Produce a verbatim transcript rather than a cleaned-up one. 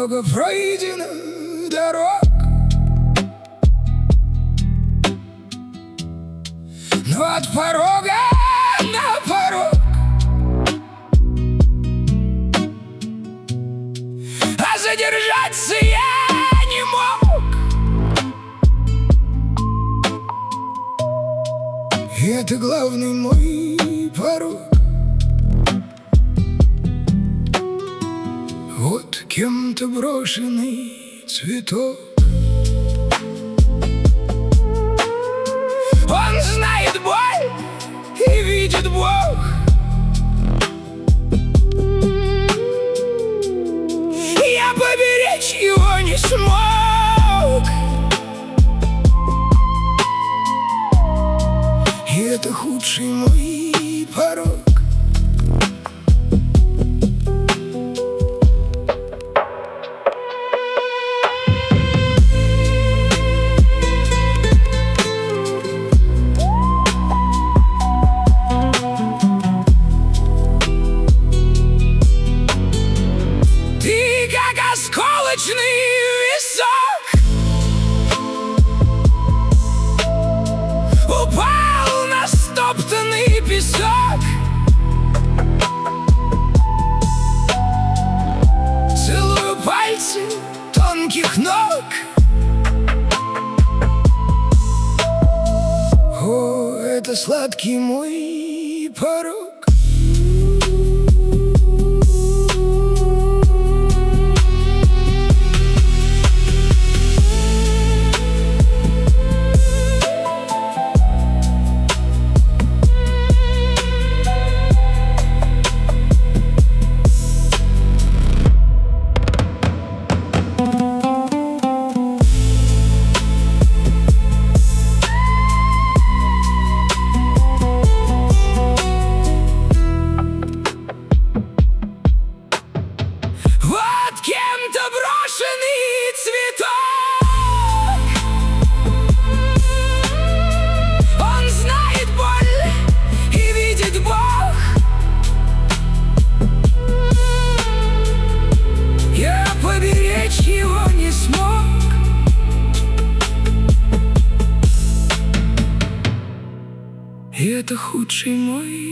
много пройдено дорог, но от порога на порог, а задержаться я не мог. И это главный мой порог. Вот кем-то брошенный цветок. Он знает боль и видит Бог. Я поберечь его не смог. И это худший мой порог. Осколочный висок упал на стоптанный песок. Целую пальцы тонких ног. О, это сладкий мой порог. Кем-то брошенный цветок. Он знает боль и видит Бог. Я поберечь его не смог. И это худший мой